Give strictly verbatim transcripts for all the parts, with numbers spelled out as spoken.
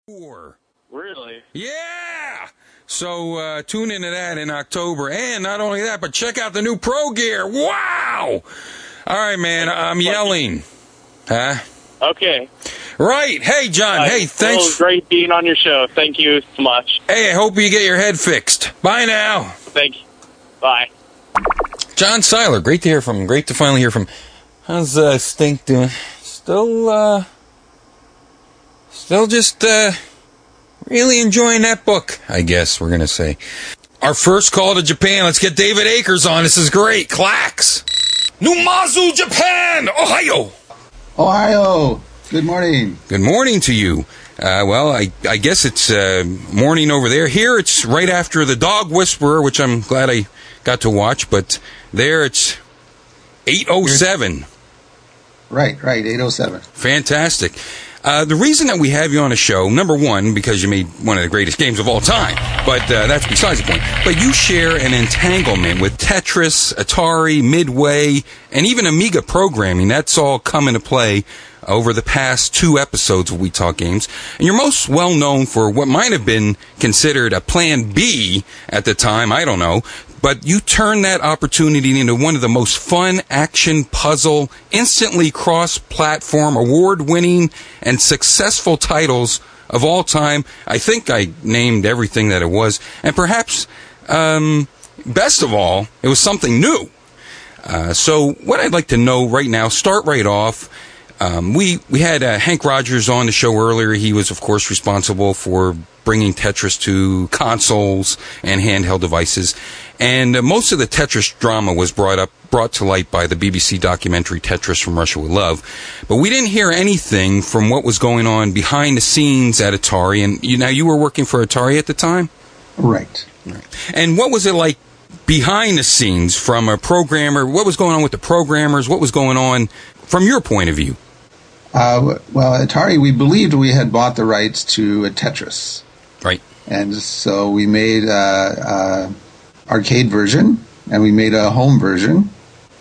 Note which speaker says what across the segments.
Speaker 1: Really?
Speaker 2: Yeah! So uh, tune into that in October. And not only that, but check out the new Pro Gear. Wow! All right, man, I'm yelling. Huh?
Speaker 1: Okay.
Speaker 2: Right. Hey, John.
Speaker 1: Uh,
Speaker 2: hey, thanks.
Speaker 1: It was great being on your show. Thank you so much.
Speaker 2: Hey, I hope you get your head fixed. Bye now.
Speaker 1: Thank you. Bye.
Speaker 2: John Seiler. Great to hear from him. Great to finally hear from him. How's uh, Stink doing? Still, uh... Still just, uh... really enjoying that book, I guess we're going to say. Our first call to Japan. Let's get David Akers on. This is great. Clacks. Numazu, Japan! Ohio!
Speaker 3: Ohio! Good morning.
Speaker 2: Good morning to you. Uh, well, I, I guess it's uh, morning over there. Here it's right after The Dog Whisperer, which I'm glad I got to watch, but there it's eight oh seven.
Speaker 3: Right, right, eight oh seven.
Speaker 2: Fantastic. Uh, the reason that we have you on a show, number one, because you made one of the greatest games of all time, but uh, that's besides the point. But you share an entanglement with Tetris, Atari, Midway, and even Amiga programming. That's all come into play over the past two episodes of We Talk Games. And you're most well known for what might have been considered a plan B at the time, I don't know. But you turned that opportunity into one of the most fun action puzzle, instantly cross-platform, award-winning, and successful titles of all time. I think I named everything that it was. And perhaps, um, best of all, it was something new. Uh, so what I'd like to know right now, start right off, um, we, we had uh, Hank Rogers on the show earlier. He was, of course, responsible for bringing Tetris to consoles and handheld devices. And uh, most of the Tetris drama was brought up, brought to light by the B B C documentary Tetris from Russia with Love. But we didn't hear anything from what was going on behind the scenes at Atari. And you, now you were working for Atari at the time?
Speaker 3: Right.
Speaker 2: Right. And what was it like behind the scenes from a programmer? What was going on with the programmers? What was going on from your point of view?
Speaker 3: Uh, well, Atari, we believed we had bought the rights to a Tetris.
Speaker 2: Right.
Speaker 3: And so we made a, a arcade version, and we made a home version.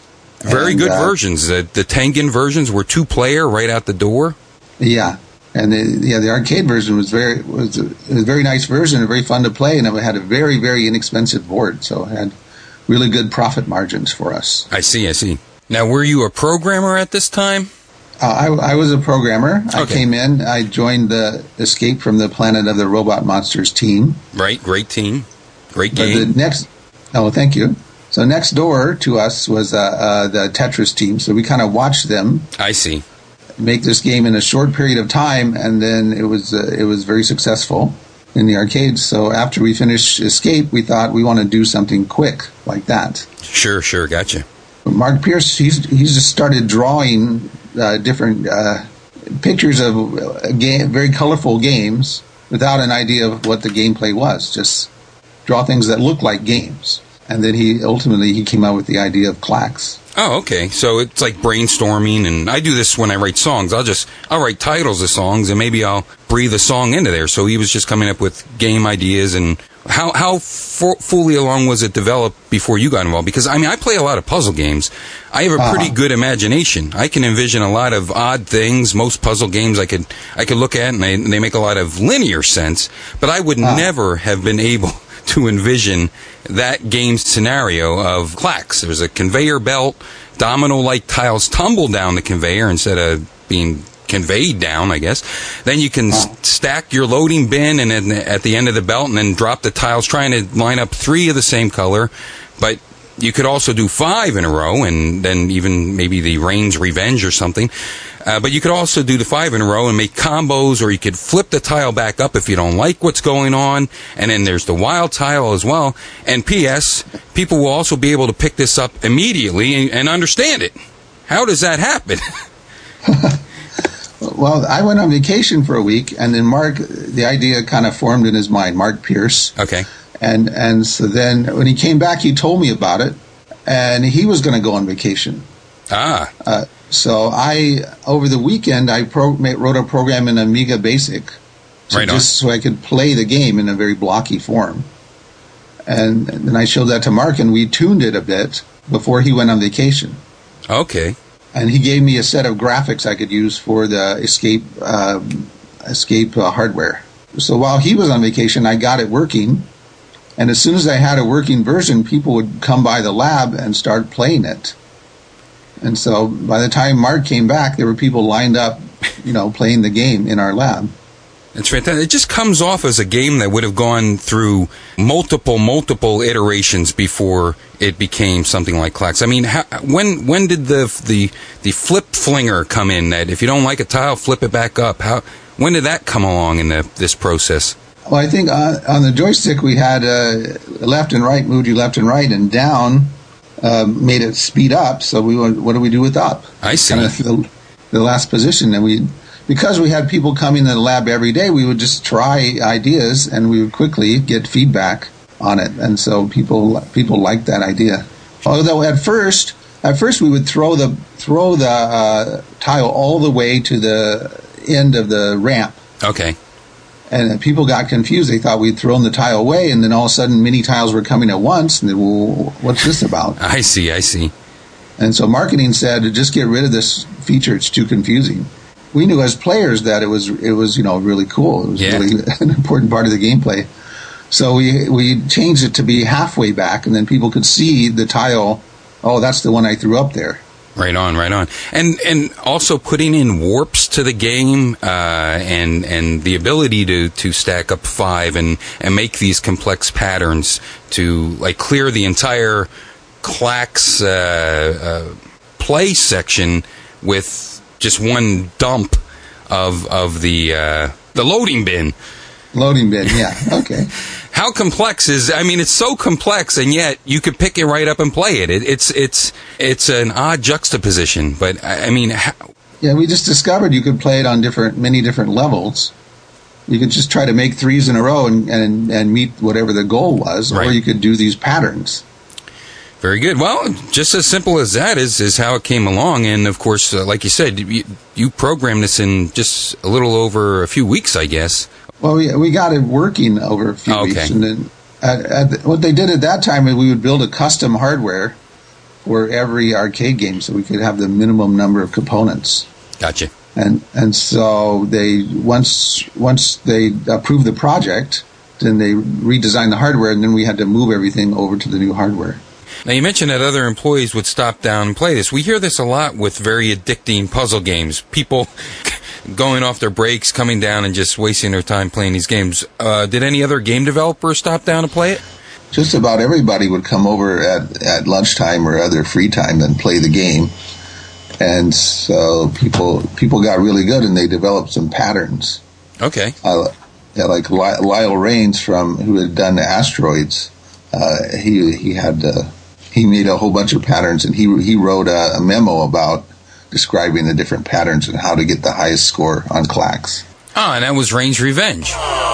Speaker 2: Very and, good uh, versions. The, the Tengen versions were two-player right out the door.
Speaker 3: Yeah. And the, yeah, the arcade version was very was a, it was a very nice version, and very fun to play, and it had a very, very inexpensive board, so it had really good profit margins for us.
Speaker 2: I see, I see. Now, were you a programmer at this time?
Speaker 3: Uh, I, I was a programmer.
Speaker 2: Okay.
Speaker 3: I came in. I joined the Escape from the Planet of the Robot Monsters team.
Speaker 2: Right, great team, great
Speaker 3: But
Speaker 2: game.
Speaker 3: the next, oh, thank you. So next door to us was uh, uh, the Tetris team. So we kind of watched them.
Speaker 2: I see.
Speaker 3: Make this game in a short period of time, and then it was uh, it was very successful in the arcades. So after we finished Escape, we thought we want to do something quick like that.
Speaker 2: Sure, sure, gotcha.
Speaker 3: But Mark Pierce, he's he's just started drawing uh, different uh, pictures of uh, game, very colorful games without an idea of what the gameplay was. Just draw things that look like games. And then he ultimately he came out with the idea of Clacks.
Speaker 2: Oh, okay. So it's like brainstorming, and I do this when I write songs. I'll just I'll write titles of songs, and maybe I'll breathe a song into there. So he was just coming up with game ideas. And how how for, fully along was it developed before you got involved? Because I mean, I play a lot of puzzle games. I have a uh-huh. pretty good imagination. I can envision a lot of odd things. Most puzzle games I could I could look at, and they, and they make a lot of linear sense. But I would uh-huh. never have been able to envision that game scenario of Clacks. There was a conveyor belt, domino-like tiles tumble down the conveyor instead of being conveyed down, I guess. Then you can oh. stack your loading bin and then at the end of the belt and then drop the tiles, trying to line up three of the same color. But you could also do five in a row, and then even maybe the Rain's Revenge or something. Uh, but you could also do the five in a row and make combos, or you could flip the tile back up if you don't like what's going on. And then there's the wild tile as well. And P S, people will also be able to pick this up immediately and, and understand it. How does that happen?
Speaker 3: Well, I went on vacation for a week, and then Mark, the idea kind of formed in his mind, Mark Pierce.
Speaker 2: Okay.
Speaker 3: And and so then when he came back, he told me about it, and he was going to go on vacation.
Speaker 2: Ah.
Speaker 3: Uh, so I, over the weekend, I pro- wrote a program in Amiga Basic, so
Speaker 2: right
Speaker 3: just so I could play the game in a very blocky form. And, and then I showed that to Mark, and we tuned it a bit before he went on vacation.
Speaker 2: Okay.
Speaker 3: And he gave me a set of graphics I could use for the Escape um, Escape uh, hardware. so while he was on vacation, I got it working. And as soon as I had a working version, people would come by the lab and start playing it. And so by the time Mark came back, there were people lined up, you know, playing the game in our lab.
Speaker 2: That's fantastic. It just comes off as a game that would have gone through multiple, multiple iterations before it became something like Klax. I mean, how, when when did the the the flip flinger come in? That if you don't like a tile, flip it back up. How when did that come along in the, this process?
Speaker 3: Well, I think on, on the joystick we had uh, left and right moved you left and right, and down uh, made it speed up. So we went, what do we do with up?
Speaker 2: I see.
Speaker 3: Kind of the, the last position, and we. Because we had people coming in the lab every day, we would just try ideas, and we would quickly get feedback on it. And so people people liked that idea. Although at first, at first we would throw the throw the uh, tile all the way to the end of the ramp.
Speaker 2: Okay.
Speaker 3: And people got confused. They thought we'd thrown the tile away, and then all of a sudden, many tiles were coming at once. And they, well, what's this about?
Speaker 2: I see. I see.
Speaker 3: And so marketing said, just get rid of this feature. It's too confusing. We knew as players that it was it was you know really cool. It was
Speaker 2: yeah.
Speaker 3: really an important part of the gameplay. So we we changed it to be halfway back, and then people could see the tile. Oh, that's the one I threw up there.
Speaker 2: Right on, right on. And and also putting in warps to the game, uh, and and the ability to, to stack up five and, and make these complex patterns to like clear the entire Klax uh, uh, play section with just one dump of of the uh, the loading bin.
Speaker 3: Loading bin, yeah. Okay.
Speaker 2: How complex is? I mean, it's so complex, and yet you could pick it right up and play it. it it's it's it's an odd juxtaposition, but I, I mean, how?
Speaker 3: Yeah, we just discovered you could play it on different many different levels. You could just try to make threes in a row and and, and meet whatever the goal was,
Speaker 2: right.
Speaker 3: Or you could do these patterns.
Speaker 2: Very good. Well, just as simple as that is is how it came along. And, of course, uh, like you said, you, you programmed this in just a little over a few weeks, I guess.
Speaker 3: Well, we we got it working over a few
Speaker 2: oh, okay.
Speaker 3: weeks. And then at, at the, what they did at that time is we would build a custom hardware for every arcade game so we could have the minimum number of components.
Speaker 2: Gotcha.
Speaker 3: And and so they once once they approved the project, then they redesigned the hardware, and then we had to move everything over to the new hardware.
Speaker 2: Now, you mentioned that other employees would stop down and play this. We hear this a lot with very addicting puzzle games. People going off their breaks, coming down, and just wasting their time playing these games. Uh, did any other game developers stop down to play it?
Speaker 3: Just about everybody would come over at, at lunchtime or other free time and play the game. And so people people got really good, and they developed some patterns.
Speaker 2: Okay.
Speaker 3: Uh, yeah, like Lyle Rains, from who had done the Asteroids, uh, he he had... Uh, He made a whole bunch of patterns, and he he wrote a, a memo about describing the different patterns and how to get the highest score on Klax.
Speaker 2: Ah, and that was Range Revenge.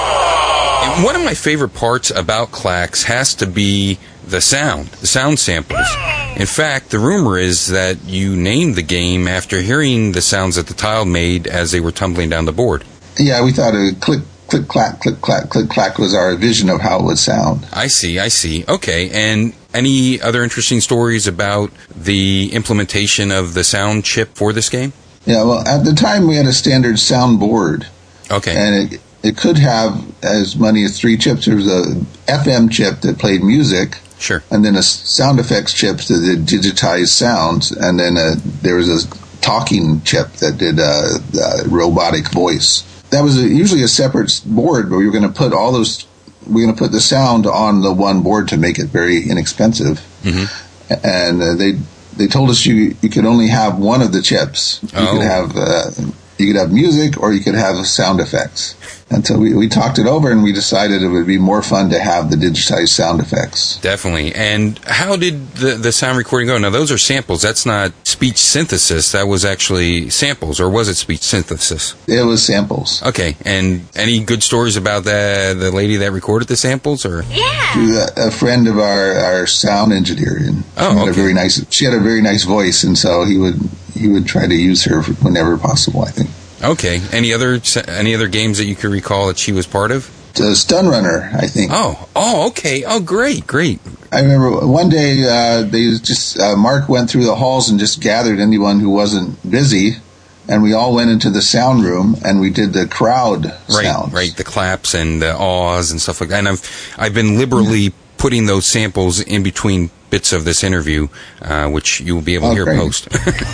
Speaker 2: And one of my favorite parts about Klax has to be the sound, the sound samples. In fact, the rumor is that you named the game after hearing the sounds that the tile made as they were tumbling down the board.
Speaker 3: Yeah, we thought a click, click, clack, click, clack, click, clack was our vision of how it would sound.
Speaker 2: I see, I see. Okay, and any other interesting stories about the implementation of the sound chip for this game?
Speaker 3: Yeah, well, at the time we had a standard sound board.
Speaker 2: Okay.
Speaker 3: And it it could have as many as three chips. There was a F M chip that played music.
Speaker 2: Sure.
Speaker 3: And then a sound effects chip that did digitized sounds. And then a, there was a talking chip that did a, a robotic voice. That was a, usually a separate board, but we were going to put all those... We're going to put the sound on the one board to make it very inexpensive. Mm-hmm. And uh, they they told us you you could only have one of the chips. You
Speaker 2: oh.
Speaker 3: could have uh, you could have music, or you could have sound effects. And so we, we talked it over, and we decided it would be more fun to have the digitized sound effects.
Speaker 2: Definitely. And how did the, the sound recording go? Now, those are samples. That's not speech synthesis. That was actually samples, or was it speech synthesis?
Speaker 3: It was samples.
Speaker 2: Okay. And any good stories about the the lady that recorded the samples, or?
Speaker 3: Yeah. A, a friend of our, our sound engineer, and
Speaker 2: oh,
Speaker 3: she had
Speaker 2: okay.
Speaker 3: a very nice. She had a very nice voice, and so he would he would try to use her whenever possible, I think.
Speaker 2: Okay. Any other any other games that you could recall that she was part of?
Speaker 3: The Stun Runner, I think.
Speaker 2: Oh, oh, okay. Oh, great, great.
Speaker 3: I remember one day uh, they just uh, Mark went through the halls and just gathered anyone who wasn't busy, and we all went into the sound room and we did the crowd
Speaker 2: right,
Speaker 3: sounds.
Speaker 2: Right, the claps and the awes and stuff like that. And I've I've been liberally putting those samples in between bits of this interview, uh, which you will be able to
Speaker 3: oh,
Speaker 2: hear
Speaker 3: great.
Speaker 2: post.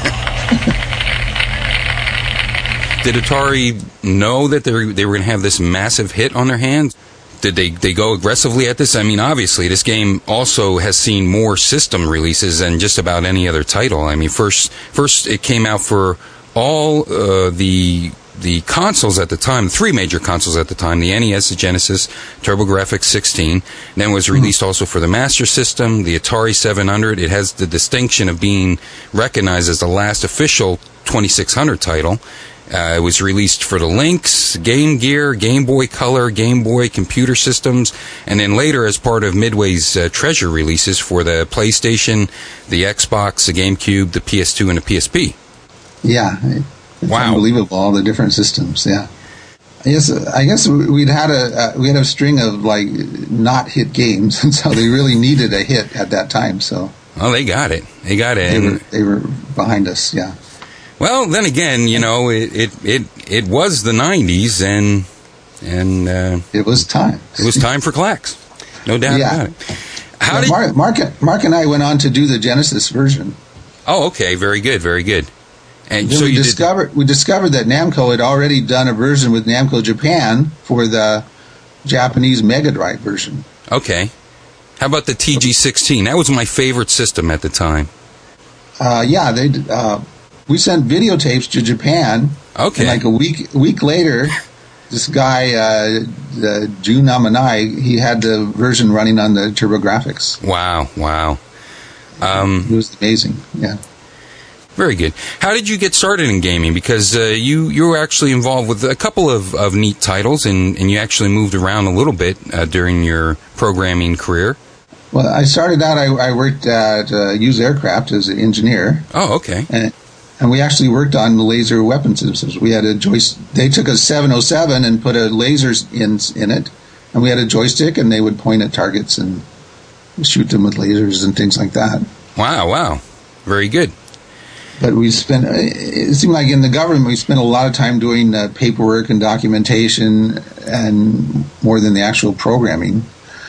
Speaker 2: Did Atari know that they were, they were going to have this massive hit on their hands? Did they, they go aggressively at this? I mean, obviously, this game also has seen more system releases than just about any other title. I mean, first first it came out for all uh, the the consoles at the time, three major consoles at the time, the N E S, the Genesis, TurboGrafx sixteen. Then it was released also for the Master System, the Atari seven hundred. It has the distinction of being recognized as the last official twenty-six hundred title. Uh, it was released for the Lynx, Game Gear, Game Boy Color, Game Boy Computer Systems, and then later as part of Midway's uh, treasure releases for the PlayStation, the Xbox, the GameCube, the P S two, and the P S P.
Speaker 3: Yeah. It's
Speaker 2: wow.
Speaker 3: Unbelievable, all the different systems, yeah. I guess, I guess we'd had a, uh, we had a string of, like, not hit games, and so they really needed a hit at that time, so.
Speaker 2: Well, they got it. They got it.
Speaker 3: They were, they were behind us, yeah.
Speaker 2: Well, then again, you know, it it, it, it was the nineties, and and uh,
Speaker 3: it was time.
Speaker 2: It was time for clacks, no doubt
Speaker 3: yeah.
Speaker 2: about it. How
Speaker 3: yeah,
Speaker 2: did
Speaker 3: Mark, Mark Mark and I went on to do the Genesis version?
Speaker 2: Oh, okay, very good, very good. And
Speaker 3: then
Speaker 2: so
Speaker 3: we
Speaker 2: you
Speaker 3: discovered
Speaker 2: did...
Speaker 3: we discovered that Namco had already done a version with Namco Japan for the Japanese Mega Drive version.
Speaker 2: Okay, how about the T G sixteen? That was my favorite system at the time.
Speaker 3: Uh, yeah, they. Uh, We sent videotapes to Japan.
Speaker 2: Okay.
Speaker 3: And like a week week later, this guy, uh, uh, Jun Namanai, he had the version running on the TurboGrafx.
Speaker 2: Wow, wow. Um,
Speaker 3: it was amazing, yeah.
Speaker 2: Very good. How did you get started in gaming? Because uh, you, you were actually involved with a couple of, of neat titles, and, and you actually moved around a little bit uh, during your programming career.
Speaker 3: Well, I started out, I, I worked at uh, Hughes Aircraft as an engineer.
Speaker 2: Oh, okay.
Speaker 3: And And we actually worked on the laser weapon systems. We had a joystick. They took a seven oh seven and put a laser in in it, and we had a joystick, and they would point at targets and shoot them with lasers and things like that.
Speaker 2: Wow, wow, very good.
Speaker 3: But we spent. It seemed like in the government we spent a lot of time doing uh, paperwork and documentation, and more than the actual programming.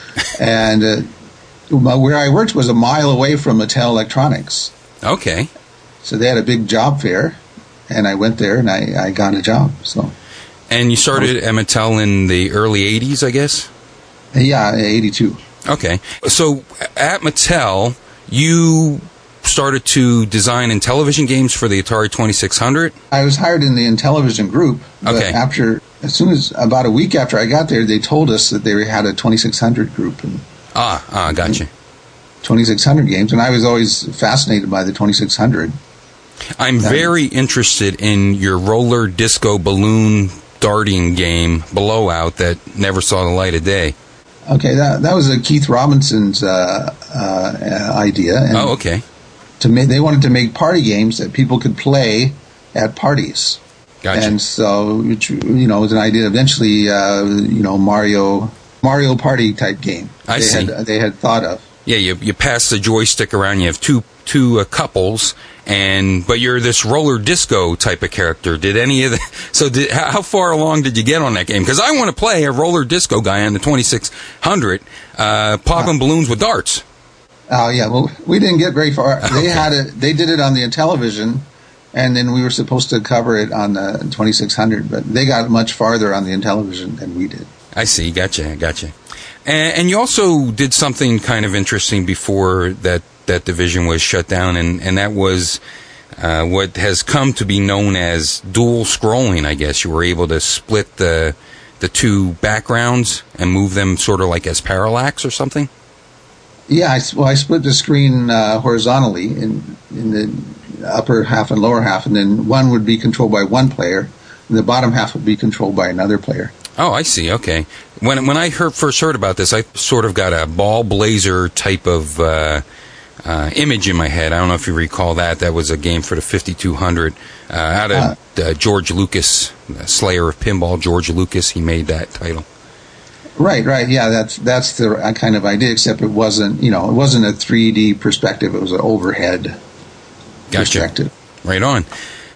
Speaker 3: and uh, where I worked was a mile away from Mattel Electronics.
Speaker 2: Okay.
Speaker 3: So they had a big job fair, and I went there, and I, I got a job. So,
Speaker 2: and you started at Mattel in the early eighties, I guess?
Speaker 3: Yeah, eighty-two.
Speaker 2: Okay. So at Mattel, you started to design Intellivision games for the Atari twenty-six hundred?
Speaker 3: I was hired in the Intellivision group, but
Speaker 2: okay.
Speaker 3: after, as soon as, about a week after I got there, they told us that they had a twenty-six hundred group. And,
Speaker 2: ah, ah, gotcha.
Speaker 3: twenty-six hundred games, and I was always fascinated by the twenty-six hundred.
Speaker 2: I'm very interested in your roller disco balloon darting game, Blowout, that never saw the light of day.
Speaker 3: Okay, that that was a Keith Robinson's uh, uh, idea. And
Speaker 2: oh, okay.
Speaker 3: To make, they wanted to make party games that people could play at parties.
Speaker 2: Gotcha.
Speaker 3: And so, you know, it was an idea. Eventually, uh, you know, Mario Mario Party type game.
Speaker 2: I
Speaker 3: they
Speaker 2: see.
Speaker 3: Had, they had thought of.
Speaker 2: Yeah, you you pass the joystick around. You have two two uh, couples, and but you're this roller disco type of character. Did any of the so? Did, how, how far along did you get on that game? Because I want to play a roller disco guy on the twenty-six hundred, uh, popping uh, balloons with darts.
Speaker 3: Oh yeah, well we didn't get very far. They had it. They did it on the Intellivision, and then we were supposed to cover it on the twenty-six hundred. But they got much farther on the Intellivision than we did.
Speaker 2: I see. Gotcha. Gotcha. And, and you also did something kind of interesting before that, that division was shut down, and, and that was uh, what has come to be known as dual scrolling, I guess. You were able to split the the two backgrounds and move them sort of like as parallax or something?
Speaker 3: Yeah, I, well, I split the screen uh, horizontally in, in the upper half and lower half, and then one would be controlled by one player, and the bottom half would be controlled by another player.
Speaker 2: Oh, I see. Okay. When when I heard, first heard about this, I sort of got a Ball Blazer type of uh, uh, image in my head. I don't know if you recall that. That was a game for the fifty-two hundred uh, out of uh, George Lucas, Slayer of Pinball. George Lucas, he made that title.
Speaker 3: Right, right. Yeah, that's that's the kind of idea. Except it wasn't, you know, it wasn't a three D perspective. It was an overhead
Speaker 2: gotcha.
Speaker 3: perspective.
Speaker 2: Right on.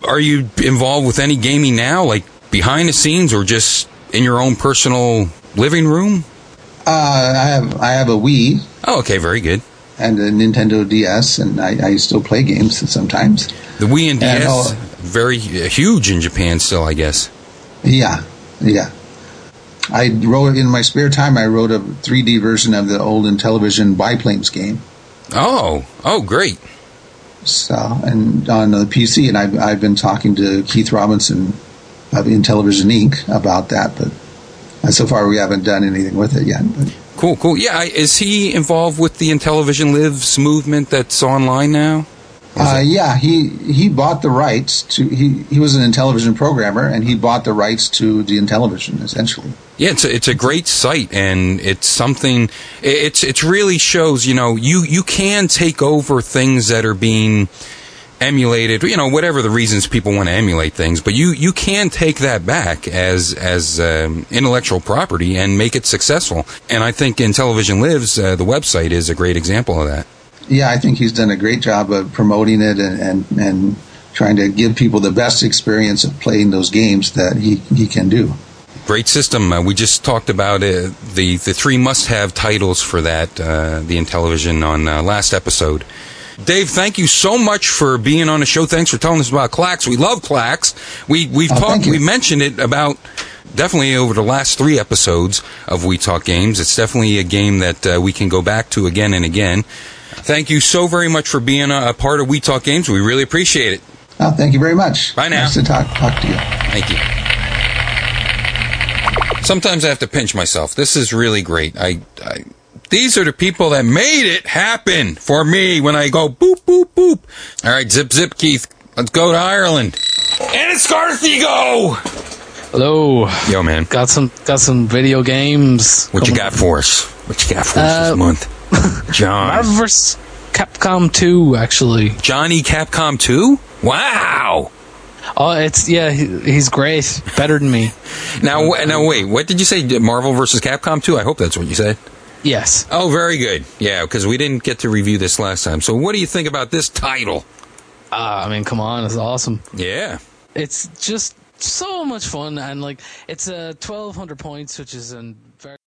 Speaker 2: are you involved with any gaming now, like behind the scenes or just in your own personal living room?
Speaker 3: Uh, I have I have a Wii.
Speaker 2: Oh, okay, very good.
Speaker 3: And a Nintendo D S, and I, I still play games sometimes.
Speaker 2: The Wii and D S,
Speaker 3: and, uh,
Speaker 2: very uh, huge in Japan still, I guess.
Speaker 3: Yeah, yeah. I wrote, in my spare time, I wrote a three D version of the old Intellivision Biplanes game.
Speaker 2: Oh, oh, great.
Speaker 3: So, and on the P C, and I've, I've been talking to Keith Robinson of Intellivision Incorporated about that, but uh, so far we haven't done anything with it yet. But.
Speaker 2: Cool, cool. Yeah, I, is he involved with the Intellivision Lives movement that's online now?
Speaker 3: Uh, yeah, he he bought the rights to. He, he was an Intellivision programmer, and he bought the rights to the Intellivision essentially.
Speaker 2: Yeah, it's a, it's a great site, and it's something. It's it really shows. You know, you you can take over things that are being emulated. You know, whatever the reasons people want to emulate things, but you you can take that back as as um, intellectual property and make it successful. And I think Intellivision Lives, uh, the website, is a great example of that.
Speaker 3: Yeah, I think he's done a great job of promoting it and, and, and trying to give people the best experience of playing those games that he, he can do.
Speaker 2: Great system. Uh, we just talked about uh, the, the three must-have titles for that, uh, the Intellivision, on uh, last episode. Dave, thank you so much for being on the show. Thanks for telling us about Clax. We love Clax. We, we've
Speaker 3: oh,
Speaker 2: talked, we mentioned it about definitely over the last three episodes of We Talk Games. It's definitely a game that uh, we can go back to again and again. Thank you so very much for being a, a part of We Talk Games. We really appreciate it.
Speaker 3: Oh, thank you very much.
Speaker 2: Bye now.
Speaker 3: Nice to talk, talk to you.
Speaker 2: Thank you. Sometimes I have to pinch myself. This is really great. I, I, these are the people that made it happen for me when I go boop, boop, boop. All right, zip, zip, Keith. Let's go to Ireland. And it's Garthy-Go!
Speaker 4: Hello.
Speaker 2: Yo, man.
Speaker 4: Got some got some video games.
Speaker 2: What you got for us? What you got for us
Speaker 4: Uh,
Speaker 2: this month? John.
Speaker 4: Marvel versus. Capcom two, actually.
Speaker 2: Johnny Capcom two? Wow!
Speaker 4: Oh, it's, yeah, he, he's great. Better than me.
Speaker 2: Now, now, wait, what did you say? Marvel versus Capcom two? I hope that's what you said.
Speaker 4: Yes.
Speaker 2: Oh, very good. Yeah, because we didn't get to review this last time. So what do you think about this title?
Speaker 4: Uh, I mean, come on, it's awesome.
Speaker 2: Yeah.
Speaker 4: It's just so much fun, and, like, it's uh, twelve hundred points, which is a very...